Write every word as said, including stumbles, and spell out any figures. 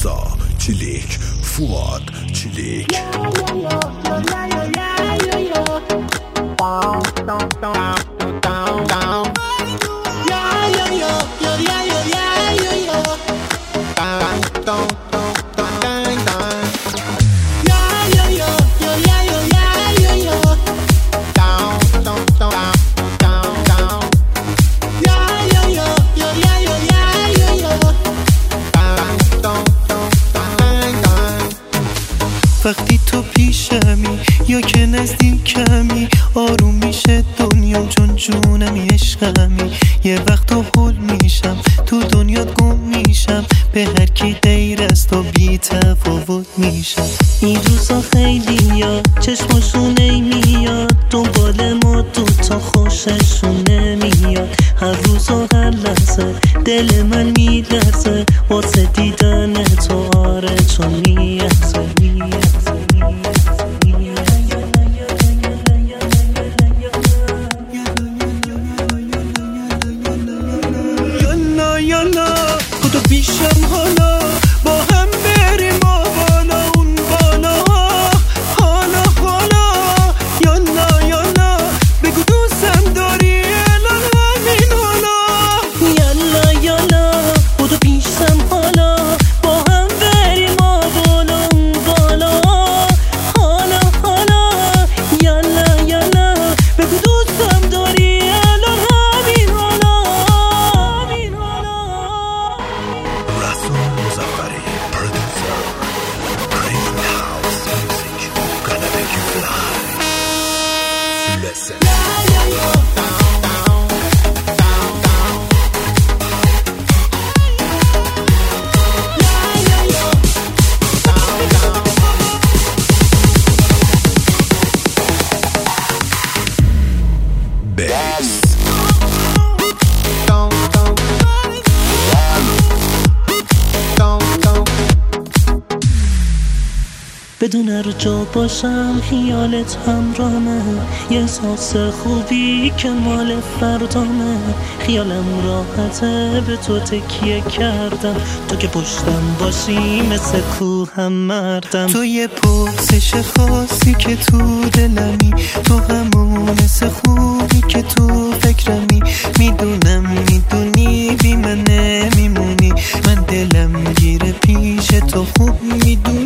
رضا چلیک، فواد چلیک. وقتی تو پیشمی یا که نزدیکمی آروم میشه دنیا چون جونمی عشقمی. یه وقت تو حل میشم تو دنیات گم میشم به هر کی غیر از تو بی تفاوت میشم. این روزا خیلی یا چشماشون نمیاد دنبال ما دوتا خوششون نمیاد. هر روز و هر لحظه دل من میلرزه واسه دیدن تو آره چون میارزه یالا یالا خدا بیشم حالا با هم بریم ما بالا اون بالا حالا حالا یالا یالا بگو دوستم داری الان همین حالا یالا یالا خدا بیشم حالا با هم بریم ما بالا اون بالا حالا حالا یالا یالا بگو دوستم داری الان همین حالا همین حالا. رسول مظفری پرودوسر Crazy House Music Gonna make you fly. Listen. Bass. بدون هر جا باشم خیالت همرامه یه احساس خوبی که مال فردامه. خیالم راحته به تو تکیه کردم تو که پشتم باشی مثل کوهم مردم. تو یه پرسش خاصی که تو دلمی تو همون مثل خوبی که تو فکرمی. میدونم میدونی بی من نمیمونی من دلم گیره پیش تو خوب میدونی